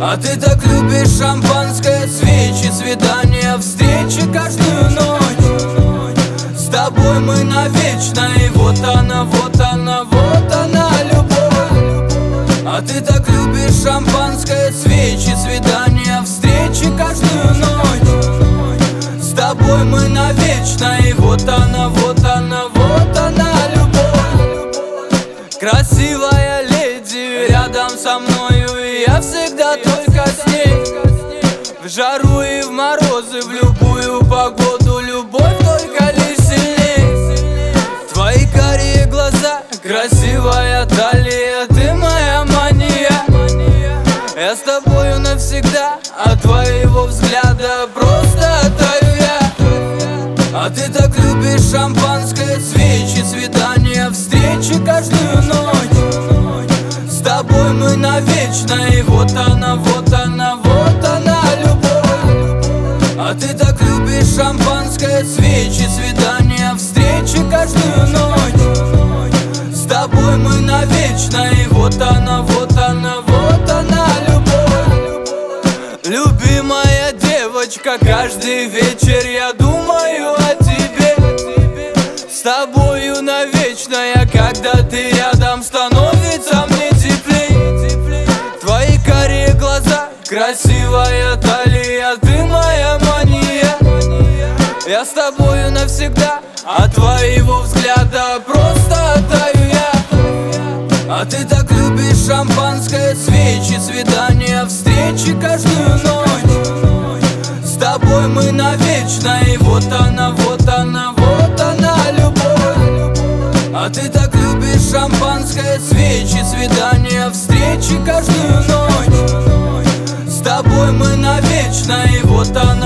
А ты так любишь шампанское, свечи, свидания, встречи каждую ночь. С тобой мы навечно, и вот она, вот она, вот она, любовь. А ты так любишь шампанское, свечи, свидания, встречи каждую ночь. С тобой мы навечно, и вот она, вот она, вот она, любовь. Красивая леди рядом со мною, и я всегда только с ней. В жару и в морозы, в любую погоду, любовь только лишь сильней. Твои карие глаза, красивая талия, ты моя мания. Я с тобою навсегда, от твоего взгляда просто таю я. А ты так любишь шампанское, свечи, свидания, встречи каждую ночь. С тобой мы навечно, и вот она, вот она, вот она, любовь. А ты так любишь шампанское, свечи, свидания, встречи каждую ночь. С тобой мы навечно, и вот она, вот она, вот она, любовь. Любимая девочка, каждый вечер я думаю о тебе. С тобою навечно я, когда ты рядом, становится мне теплей. Твои карие глаза, красивая талия, ты моя мания. Я с тобою навсегда, от твоего взгляда просто таю я. А ты так любишь шампанское, свечи, свидания, встречи каждую ночь. С тобой мы навечно, и вот она, вот она, вот она, любовь. А ты так любишь шампанское, свечи, свидания, встречи каждую ночь. С тобой мы навечно, и вот она.